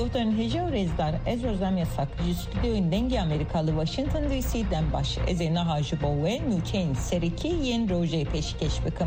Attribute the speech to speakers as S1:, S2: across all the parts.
S1: گفتن هجا رزدار از روزنامه ساکری استودیوی دنگی امریکاlı واشنطن دی سی'den baş از نهاج باوه نوچین سریکی ین روژه پیشکش بکم.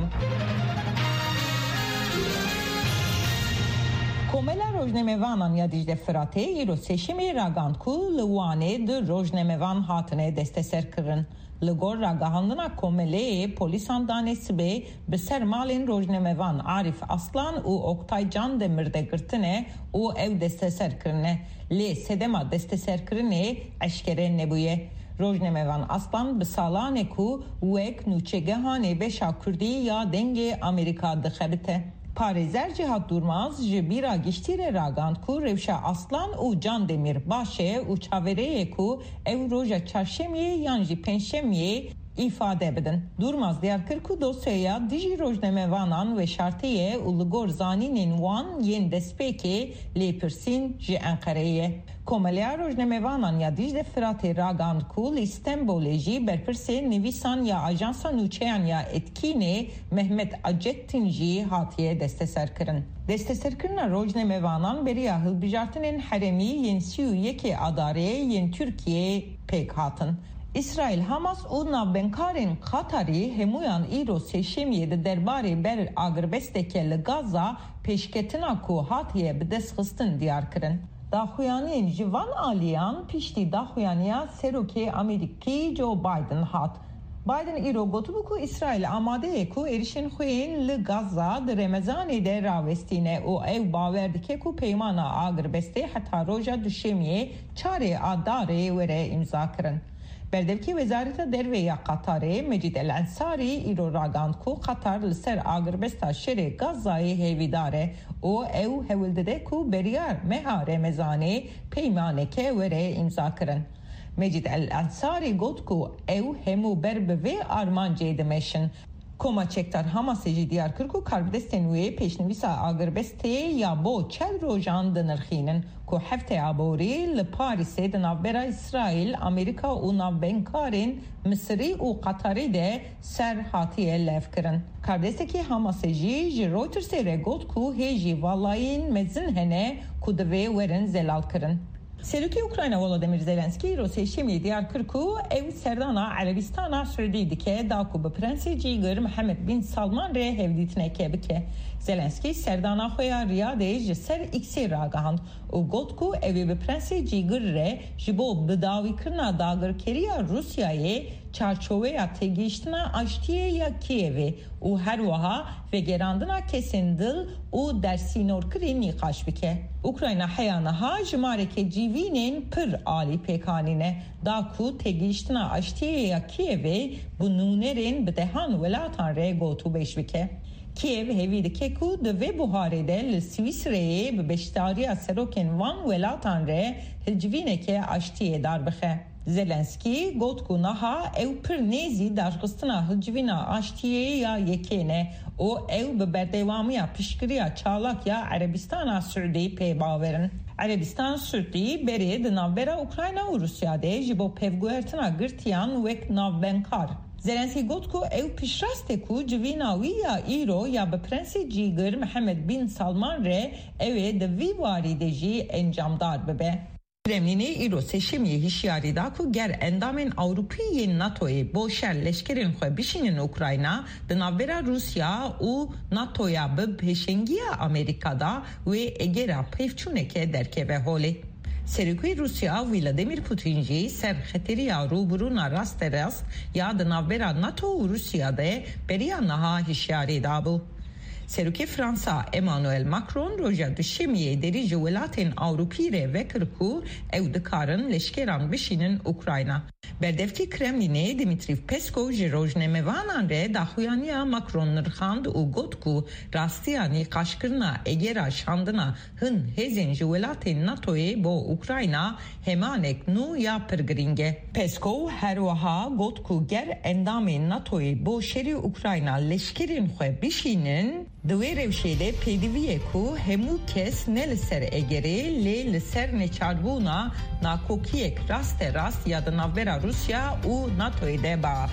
S1: کوملا روزنامه‌وانان یا دیجده فراته ایرو سشمی راگاند کو لوانه در روزنامه‌وان هاتنه دسته سر کرن. لگور راگاهاندنا کومله پولیسان دانست به سر مالین روزنامه‌وان عارف اصلان و اکتای جان دمرده گرتنه و او دسته سر کرنه. لی سدما دسته سر کرنه اشکره نبویه. روزنامه‌وان اصلان به سالانه کو وک نوچگهانه به شاکردی یا دنگ امریکا دخبته. پارێزەر جیهاد دوورماز ji bîra giştîrê ragand ku rewşa Aslan û Can Demir başê û çavereyê ku ew roja çarşemiyê yan jî pênşemiyê ifade bidin. Durmaz diyar kir ku dosyaya dijî rojnamevanan ve şartiyê û li gor zanînên wan yên destpêkê lêpirsîn ji Enqereyê. Komeliya rojnamevanan ya dijde Firatê ragand ku li İstanbulê jî berpirsê nivîsan ya ajansa nûçeyan ya etkînê Mehmet Acettin jî hatiye desteserkirin. Desteserkirina rojnamevanan beriya hilbijartinên heremî yên sî û yekê adarê yên Türkiye pêk hatin. İsrail Hamas û navbenkarên Qatarî hemûyan îro sêşemiyê di derbarê ber agirbesteke li Gaza pêşketina ku hatiye bi dest xistin diyar kirin. Daxuyaniyên ji van aliyan piştî daxuyaniya Serokê Amerîkî Joe Biden hat. Biden îro gotibu ku İsrail amade ye ku êrişên xwe yên li Gaza di Remezanê de rawestîne û ew bawer dike ku peymana agirbestê heta roja duşemiyê çarê a darê were imza kirin. Berdevki Wezareta Derve ya Qatarê Mecid El Ensari îro ragand ku Qatar li ser agirbesta şerê Gazayê hêvîdar e û ew hewildide ku beriyar meha Remezanê peymaneke were imza kirin. Mecid El Ensari got ku ew hemû ber bi vê armancê dimeşin. Koma çektar Hamasê jî diyar kir ku karbidestên wê pêşnivîsa agirbestê ya bo çel rojan dinirxînin ku hefteya borî li Parîsê di navbera İsrail, Amerîka û navbenkarên Misrî û Qatarî de ser hatiye lev kirin. Karbidestekî Hamasê jî ji Reutersê re got ku hêjî valayên mezin hene ku divê werin zelal kirin. Serokê Ukrayna Volodymyr Zelenskî Rûsêşemiyê diyar kir ku ew serdana Erebistana Suudî dike da ku bi Prensê Cîgir Mihemed Bin Salman re hevdîtineke bike. Zelenskî serdana xwe ya Riyadê ji ser X'ê ragihand û got ku ew ê bi Prensê Cîgir re ji bo bidawîkirina dagirkeriya Rusyayê çarçoveya têgihiştina aştiyê ya Kievê û her wiha vegerandina kesên dil û dersînorkirî nîqaş bike. Ukrayna heya niha ji marekê cîvînên pir alî pêkanîne da ku têgihiştina aştiyê ya Kievê bi nûnerên bi dehan welatan re gotûbêj bike. Kiev hevî dike ku di vê buharê de li Swîsreyê bi beşdariya serokên van welatan re hilcivîneke aştiyê dar bixe. Zelenskî got ku niha ew pir nêzî darxistina hilcivîna aştiyê ya yekê ne û ew bi berdewamiya piştgiriya çalak ya Erebistana Suudî pê bawerin. Erebistan Suudî berê di navbera Ukrayna û Rusya de ji bo pevguhertina girtiyan wek navbenkar. Zelenskî got ku ew pişrast ku civîna wî ya îro ya bi Prensê Cîgir Mihemed Bin Salman re ew ê di vî warî de jî encamdar bibe. Kremlinê îro seçimiyê hişyarî da ku ger endamên Ewropî yên NATOyê bo şer leşkerên xwe bişînin Ukrayna di navbera Rusya û NATOya bi pêşengiya Amerîkada wê egera pevçûneke derkeve holê. Serokê Rusya Vladimir Putin jî ser xeteriya rûbirûna rasterast ya di navbera NATO û Rusya de beriya niha hişyarî dabû. Serokê Fransa Emmanuel Macron roja duşemiyê derî ji welatên Ewropî re vekir ku ew dikarin leşkeran bişînin Ukrayna. Berdevkî Kremlinê Dimitrî Peskov ji rojnamevanan re daxuyaniya Macron nirxand û got ku rastiya nîqaşkirina egera şandina hin hêzên ji welatên NATOyê bo Ukrayna hemanek nû ya pir giring e. Peskov her wiha got ku ger endamên NATOyê bo şerî Ukrayna leşkerên xwe bişînin di wê rewşê de pêdivî ku hemû kes ne li ser egerê lê li ser neçarbûna nakokiyek raste rast ya di navbera Rusya û NATOyê de ba.